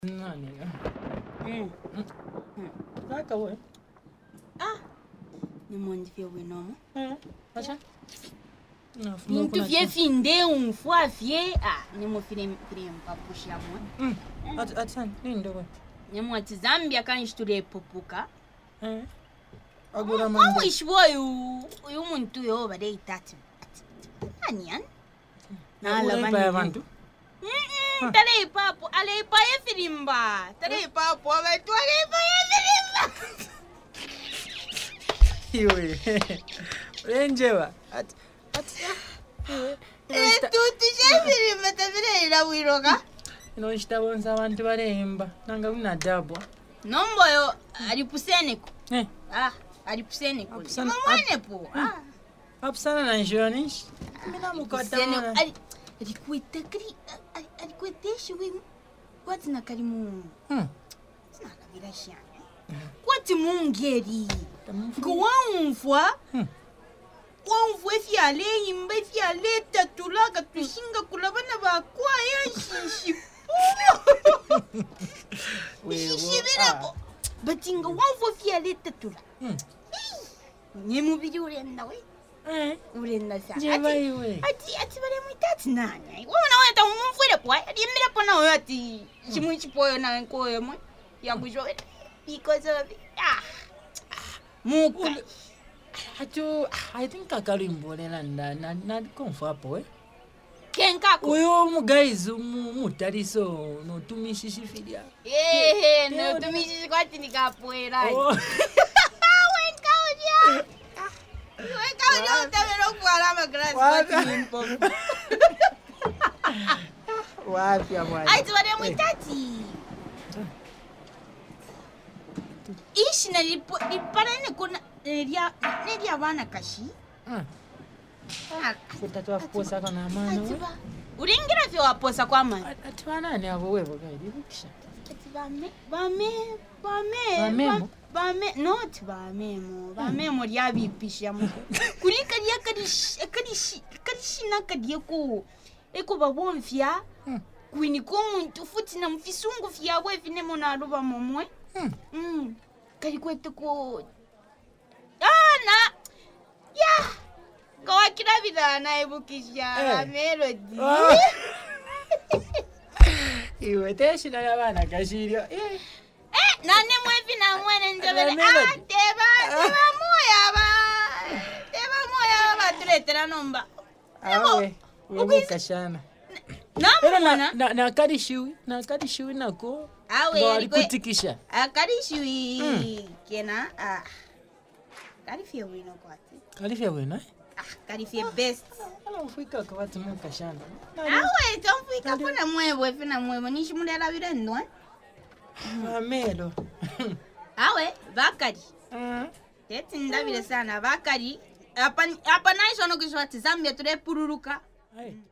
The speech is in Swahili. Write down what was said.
Nani? Kaka wewe. Ni monde vye wenomo. Acha. Nintu vye finde umfua vye ni mo file mpapushi amwe. Atsan nini ndo? Ni mo ati Zambia kanishture popuka. Agora manda. Wish boy uyu muntu yo bade itatu. Anian? Na la bantu. Tare papo, ale pa efirimba. Tare papo, ale tu ale pa efirimba. Iwe. Renjewa. Tu efirimba tabire ira wiroga. Ino chitabonza abantu baremba. Nanga wina dabwa. Nombo yo alipuseneko. Alipuseneko. Mwane po. Apsana na njonish. Mina mukata. Alikuete shiwi kwati na kalimu. Sina kabila shanya. Kwati mungeri. Ngo waumfwa. Waumfwa fiale imba fiale tatulaga tushinga kulabana bakwa yashishipu. Shishibira po. Batinga waumfwa fiale tatula. Nyemubiri urenda we. Urenda sa. Ati bare muitati nani. Wona weta umfwele kwa. Yimira pona wati. Chimuchi poyo na koyo mo. Ya kujo. Because of muka. I think akalimbolela na konfapo Kenka ko. Uyo guys mutariso no tumishishifilia. No tumishi kwati nikapoera. Wenka utamero kwa ma grass kwati impo. Wapi amwana. Ai tuwale muitati. Ishi na lipana kuna nedia bana kashi. Kutatoa kuposa kana amana we. Uringira vyo waposa kwa amana. Atwana ni abo wewe gaidi bukisha. Bamemo lyabipisha mu. Kulika kadishi nakadiye ko. Eko babonfya. Kwini ko muntu futi na mfisungu fyabwe vinemo na ruba momwe. Kali kwete ko. Kwa kila vida naibukisha melody. Iwe teshina yabana kashirio. Nane mwevi na mwene njobele. Teba moya tuletera nomba. Awe, wewe kashana. Na kadishiwi nako. Awe, alikutikisha. Kadishiwi kena. Kalifia wino kwati. Kalifia wino Kalifia best. Ala mfika kwa watu mkashana. Awe, tomfika kuna mwevo nishimulela virendo Amelo. Awe, bakari. Teti ndabile sana bakari. Apa naisho no kishwati Zambia tule pururuka.